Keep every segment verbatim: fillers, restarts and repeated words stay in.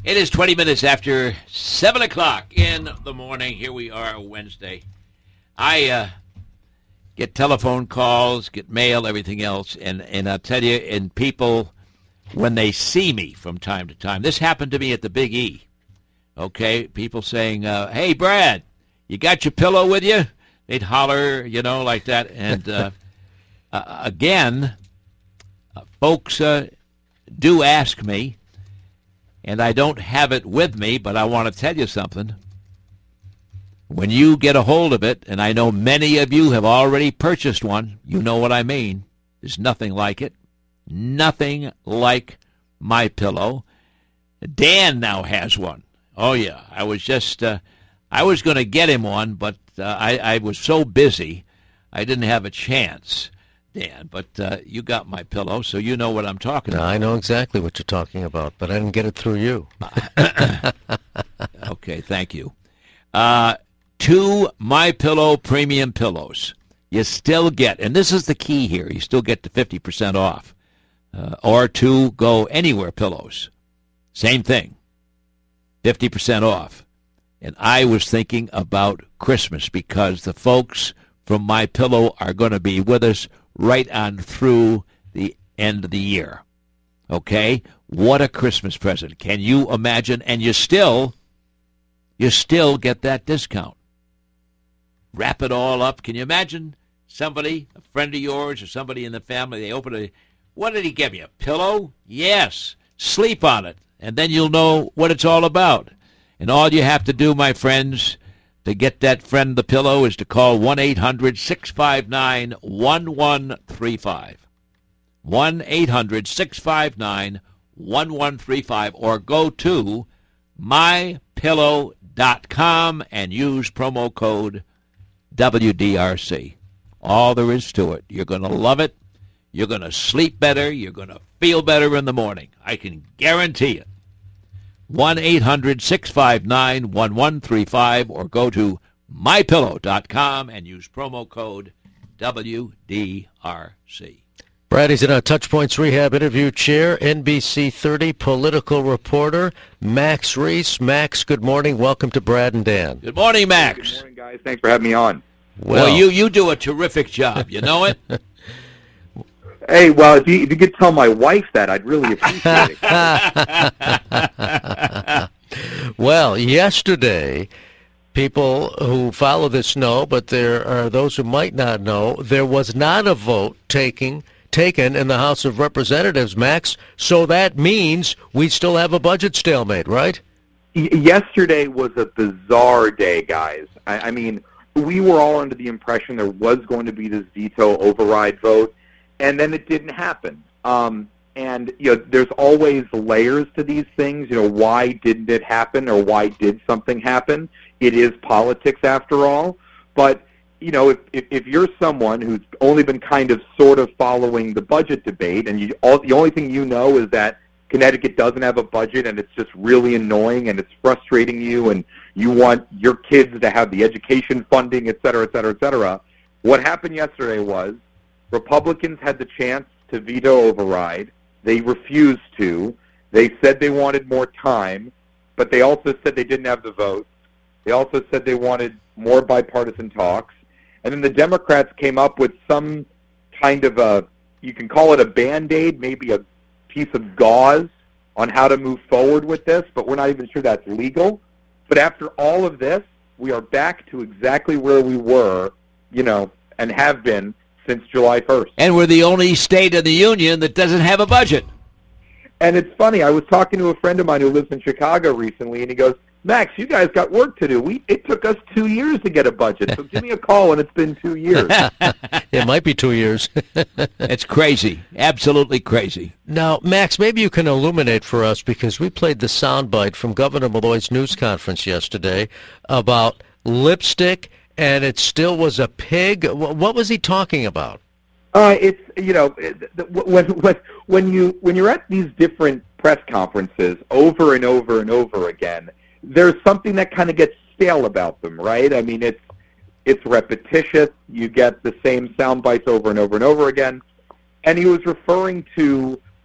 It is twenty minutes after seven o'clock in the morning. Here we are, Wednesday. I uh, get telephone calls, get mail, everything else, and, and I'll tell you, and people, when they see me from time to time, this happened to me at the Big E, okay? People saying, uh, hey, Brad, you got your pillow with you? They'd holler, you know, like that. And uh, uh, again, uh, folks uh, do ask me, and I don't have it with me, but I want to tell you something. When you get a hold of it, and I know many of you have already purchased one, you know what I mean. There's nothing like it. Nothing like My Pillow. Dan now has one. Oh, yeah. I was just, uh, I was going to get him one, but uh, I, I was so busy, I didn't have a chance. Dan, but uh, you got My Pillow, so you know what I'm talking no, about. I know exactly what you're talking about, but I didn't get it through you. Okay, thank you. Uh, two My Pillow premium pillows. You still get, and this is the key here, you still get the fifty percent off. Uh, or two Go Anywhere pillows. Same thing, fifty percent off. And I was thinking about Christmas because the folks from My Pillow are going to be with us right on through the end of the year. Okay? What a Christmas present. Can you imagine? And you still, you still get that discount. Wrap it all up. Can you imagine somebody, a friend of yours or somebody in the family, they open a, what did he give you, a pillow? Yes. Sleep on it, and then you'll know what it's all about. And all you have to do, my friends, to get that friend the pillow is to call one eight hundred six five nine one one three five. one eight hundred six five nine one one three five, or go to my pillow dot com and use promo code W D R C. All there is to it. You're going to love it. You're going to sleep better. You're going to feel better in the morning. I can guarantee it. one eight hundred six five nine one one three five, or go to my pillow dot com and use promo code W D R C. Brad, he's in our Touchpoints Rehab interview chair, N B C thirty political reporter, Max Reese. Max, good morning. Welcome to Brad and Dan. Good morning, Max. Good morning, guys. Thanks for having me on. Well, well you, you do a terrific job. You know it? Hey, well, if you, if you could tell my wife that, I'd really appreciate it. Well, yesterday, people who follow this know, but there are those who might not know, there was not a vote taking, taken in the House of Representatives, Max, so that means we still have a budget stalemate, right? Y- yesterday was a bizarre day, guys. I, I mean, we were all under the impression there was going to be this veto override vote, and then it didn't happen. Um, and, you know, there's always layers to these things. You know, why didn't it happen, or why did something happen? It is politics after all. But, you know, if, if, if you're someone who's only been kind of sort of following the budget debate, and you, all, the only thing you know is that Connecticut doesn't have a budget, and it's just really annoying, and it's frustrating you, and you want your kids to have the education funding, et cetera, et cetera, et cetera. What happened yesterday was Republicans had the chance to veto override. They refused to. They said they wanted more time, but they also said they didn't have the votes. They also said they wanted more bipartisan talks. And then the Democrats came up with some kind of a, you can call it a Band-Aid, maybe a piece of gauze on how to move forward with this, but we're not even sure that's legal. But after all of this, we are back to exactly where we were, you know, and have been since July first. And we're the only state in the union that doesn't have a budget. And it's funny, I was talking to a friend of mine who lives in Chicago recently, and he goes, Max, you guys got work to do. We It took us two years to get a budget, so give me a call when it's been two years. It might be two years. It's crazy, absolutely crazy. Now, Max, maybe you can illuminate for us, because we played the soundbite from Governor Malloy's news conference yesterday about lipstick, and it still was a pig. What was he talking about? Uh, it's, you know, when when when you when you're at these different press conferences over and over and over again, there's something that kind of gets stale about them, right? I mean, it's it's repetitious. You get the same sound bites over and over and over again. And he was referring to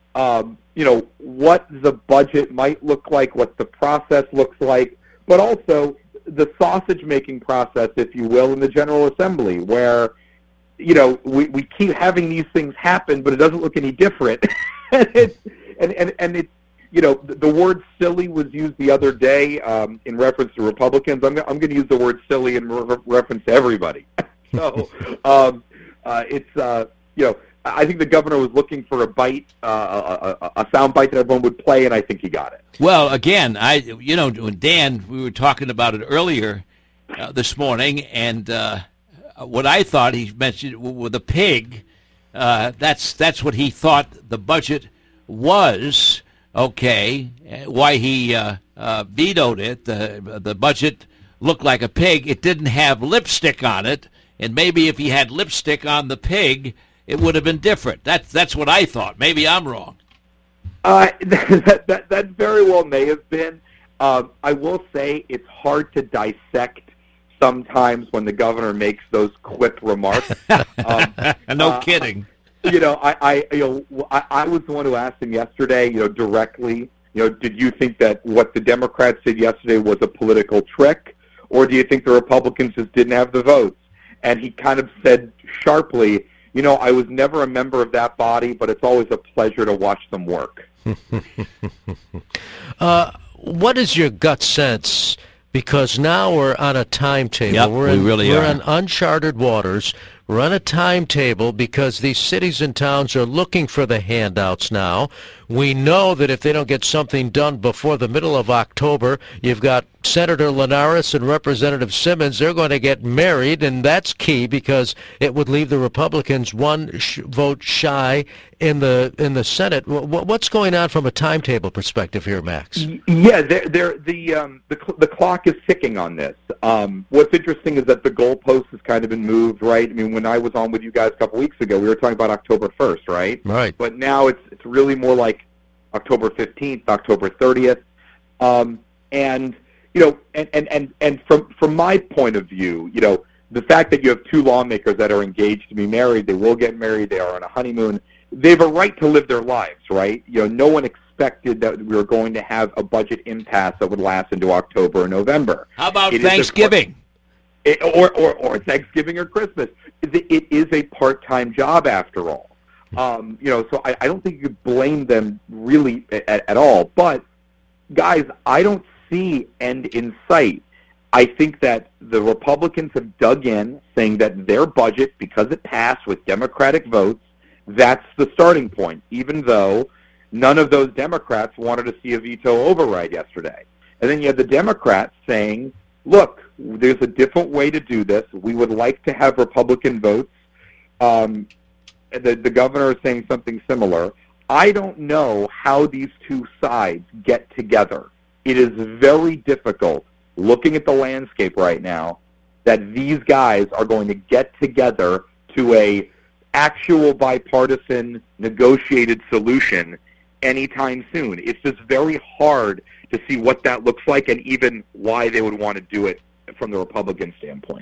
um, you know, what the budget might look like, what the process looks like, but also the sausage-making process, if you will, in the General Assembly, where, you know, we, we keep having these things happen, but it doesn't look any different. and, it's, and, and, and it's, you know, the, the word silly was used the other day um, in reference to Republicans. I'm, I'm going to use the word silly in re- reference to everybody. so um, uh, it's, uh, you know, I think the governor was looking for a bite, uh, a, a, a sound bite that everyone would play, and I think he got it. Well, again, I, you know, Dan, we were talking about it earlier uh, this morning, and uh, what I thought he mentioned with the pig, uh, that's that's what he thought the budget was. Okay, why he uh, uh, vetoed it. The the budget looked like a pig. It didn't have lipstick on it, and maybe if he had lipstick on the pig, it would have been different. That's that's what I thought. Maybe I'm wrong. Uh, that, that that very well may have been. Um, I will say it's hard to dissect sometimes when the governor makes those quip remarks. Um, no uh, kidding. You know, I, I you know I, I was the one who asked him yesterday. You know, directly. You know, did you think that what the Democrats did yesterday was a political trick, or do you think the Republicans just didn't have the votes? And he kind of said sharply, you know, I was never a member of that body, but it's always a pleasure to watch them work. uh, what is your gut sense? Because now we're on a timetable. Yep, we're in, we really we're are. on uncharted waters. We're on a timetable because these cities and towns are looking for the handouts now. We know that if they don't get something done before the middle of October, you've got Senator Linares and Representative Simmons. They're going to get married, and that's key because it would leave the Republicans one sh- vote shy in the in the Senate. W- what's going on from a timetable perspective here, Max? Yeah, they're, they're, the um, the cl- the clock is ticking on this. Um, what's interesting is that the goalpost has kind of been moved, right? I mean, when I was on with you guys a couple weeks ago, we were talking about October first, right? Right. But now it's it's really more like October fifteenth, October thirtieth, um, and you know, and, and, and, and from from my point of view, you know, the fact that you have two lawmakers that are engaged to be married, they will get married, they are on a honeymoon, they have a right to live their lives, right? You know, no one expected that we were going to have a budget impasse that would last into October or November. How about It Thanksgiving? is a, it, or, or, or Thanksgiving or Christmas. It, it is a part-time job after all. Um, you know, so I, I don't think you could blame them really at, at all. But, guys, I don't see end in sight. I think that the Republicans have dug in, saying that their budget, because it passed with Democratic votes, that's the starting point, even though none of those Democrats wanted to see a veto override yesterday. And then you have the Democrats saying, look, there's a different way to do this. We would like to have Republican votes. Um, the, the governor is saying something similar. I don't know how these two sides get together. It is very difficult, looking at the landscape right now, that these guys are going to get together to a actual bipartisan negotiated solution anytime soon. It's just very hard to see what that looks like and even why they would want to do it from the Republican standpoint.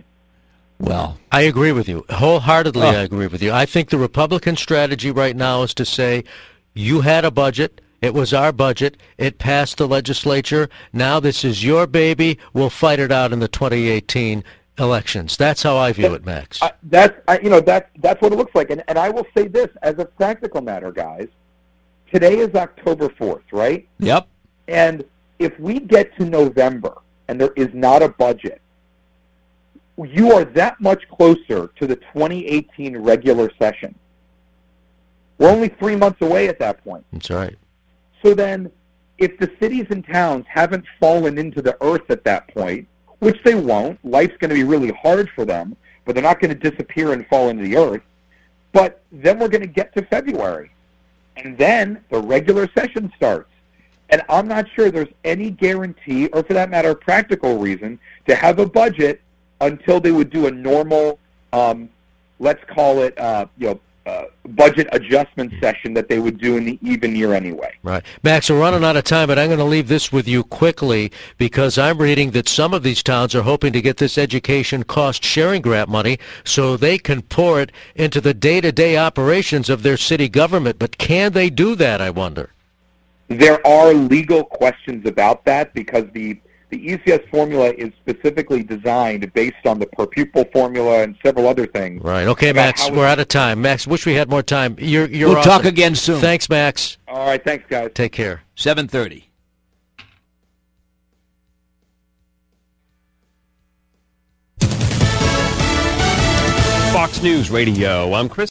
Well, I agree with you. Wholeheartedly, Oh. I agree with you. I think the Republican strategy right now is to say, you had a budget. It was our budget. It passed the legislature. Now this is your baby. We'll fight it out in the twenty eighteen elections. That's how I view it, Max. Uh, that's I, you know that's that's what it looks like. And and I will say this as a practical matter, guys. Today is October fourth, right? yep. And if we get to November and there is not a budget, you are that much closer to the twenty eighteen regular session. We're only three months away at that point. That's right. So then, if the cities and towns haven't fallen into the earth at that point, which they won't, life's going to be really hard for them, but they're not going to disappear and fall into the earth. But then we're going to get to February. And then the regular session starts. And I'm not sure there's any guarantee, or for that matter, a practical reason, to have a budget until they would do a normal, um, let's call it, uh, you know, uh, budget adjustment session that they would do in the even year anyway. Right. Max, we're running out of time, but I'm going to leave this with you quickly because I'm reading that some of these towns are hoping to get this education cost-sharing grant money so they can pour it into the day-to-day operations of their city government. But can they do that, I wonder? There are legal questions about that because the The E C S formula is specifically designed based on the per pupil formula and several other things. Right. Okay, Max, we're out of time. Max, wish we had more time. You're, you're we'll awesome. talk again soon. Thanks, Max. All right. Thanks, guys. Take care. seven thirty. Fox News Radio. I'm Chris.